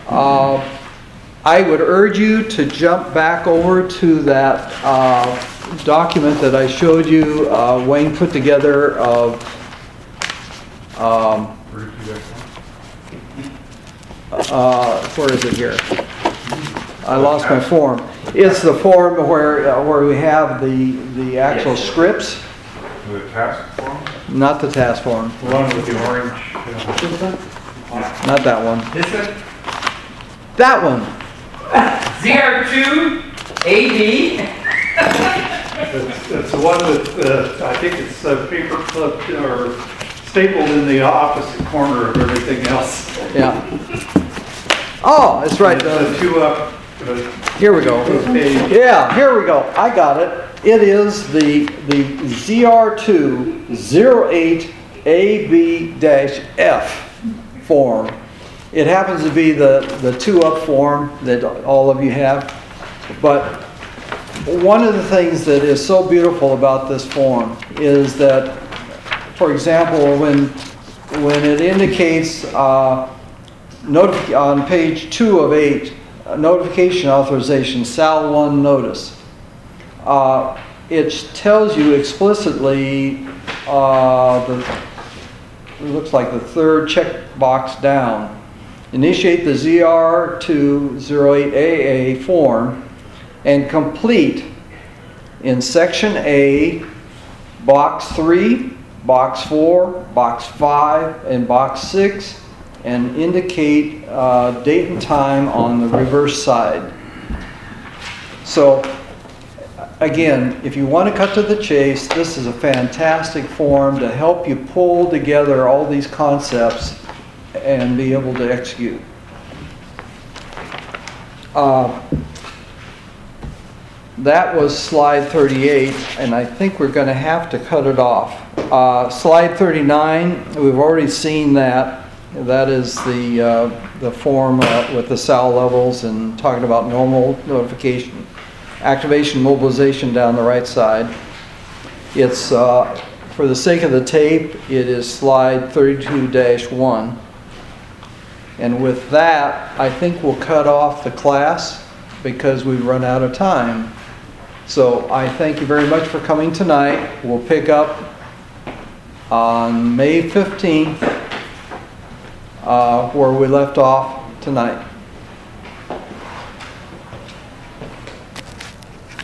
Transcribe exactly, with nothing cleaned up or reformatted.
Uh, I would urge you to jump back over to that uh, document that I showed you, uh, Wayne put together of um, uh, where is it here? I lost my form. It's the form where uh, where we have the the actual scripts. The task form? Not the task form. The one with the orange. Uh, Not that one. This one? That one. Z R two A B. It's, it's the one that, uh, I think it's uh, paper clipped or stapled in the opposite corner of everything else. Yeah. Oh, that's right. The Uh, two up. uh, here we go. page. Yeah, here we go. I got it. It is the the Z R two zero eight A B F form. It happens to be the, the two-up form that all of you have. But one of the things that is so beautiful about this form is that, for example, when, when it indicates uh, notif- on page two of eight, uh, notification authorization, S A L one notice, uh, it tells you explicitly uh, the, it looks like the third check box down. Initiate the Z R two zero eight A A form and complete in section A, box three, box four, box five, and box six, and indicate uh, date and time on the reverse side. So again, if you want to cut to the chase, this is a fantastic form to help you pull together all these concepts and be able to execute. Uh, that was slide thirty-eight, and I think we're going to have to cut it off. Uh, slide thirty-nine, we've already seen that. That is the uh, the form uh, with the S A L levels and talking about normal notification, activation, mobilization down the right side. It's uh, for the sake of the tape, it is slide thirty-two dash one. And with that, I think we'll cut off the class because we've run out of time. So I thank you very much for coming tonight. We'll pick up on May fifteenth uh, where we left off tonight.